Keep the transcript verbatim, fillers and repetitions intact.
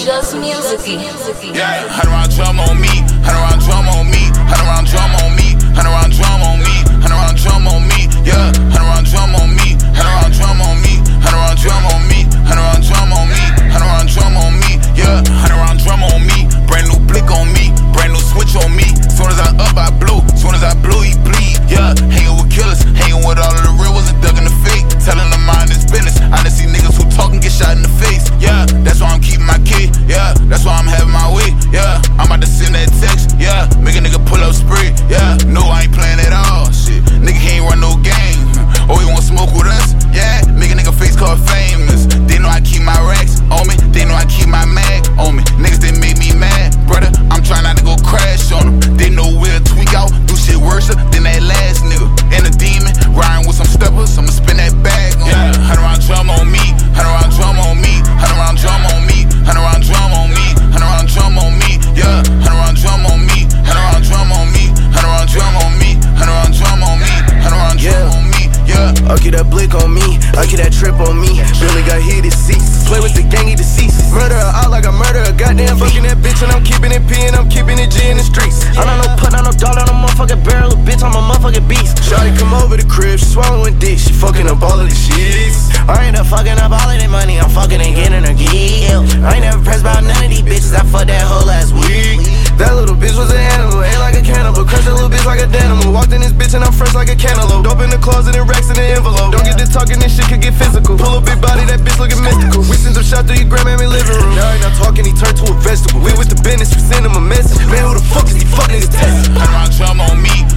Just music. Yeah, hundred round drum on me, hundred round drum on me, hundred round drum on me, hundred round drum on me, hundred round drum on me, yeah, hundred round drum on me, hundred round drum on me, hundred round drum on me, hundred round drum on me, hundred round drum on me, yeah, hundred round drum on me, brand new blick on me, brand new switch on me. Soon as I up, I blew. Soon as I blew, he bleed. Yeah, hanging with killers, hanging with all of the real ones and ducking the fake. Telling them mind his business. I done see niggas who talk and get shot in the face. Yeah, that's why I'm keeping my key. Yeah, that's why I'm having my way. Yeah, I'm about to send that text. Yeah, make a nigga pull up spree. Yeah, no, I ain't playing at all. Shit, nigga can't run no game. Oh, you wanna smoke with us? Yeah, make a nigga face called famous. They know I keep my racks on me. They know I keep my mag on me. Niggas, they make me mad, brother. I'm trying not to go crash on them. They know we'll tweak out, do shit worse than that last nigga. And a demon, riding with some steppers. I'ma spin that bag on yeah, me. Hundred round drum on me, hundred round drum on me, hundred round drum on me, hundred round drum on me, hundred round drum on me, yeah, hundred round drum on me, hundred round drum on me, hundred round drum on me, hundred round drum on me, hundred round drum on me, yeah. I get that blick on me, I get that trip on me. Really got hit deceased, play with the gangy deceased. Murder her out like I murder a goddamn fucking that bitch, and I'm keeping it P and I'm keeping it G in the streets. I'm not no put on no dollar on a motherfucking barrel, bitch, I'm a motherfucking beast. Shawty come over the crib, she swallowing dick, she fucking up all of the sheets. I ain't up fucking up all of that money, I'm fucking and getting her geek. I ain't never pressed about none of these bitches, I fucked that hoe last week. That little bitch was an animal, ate like a cannibal, crushed that little bitch like a denimal. Walked in this bitch and I'm fresh like a cantaloupe. Dope in the closet and racks in the envelope. Don't get this talking, this shit could get physical. Pull a big body, that bitch looking mystical. We sent them shot through your grandmammy living room. Now he not talking, he turned to a vegetable. We with the business, we send him a message. Man, who the fuck is he fuck niggas testing? Hundred round drum on me,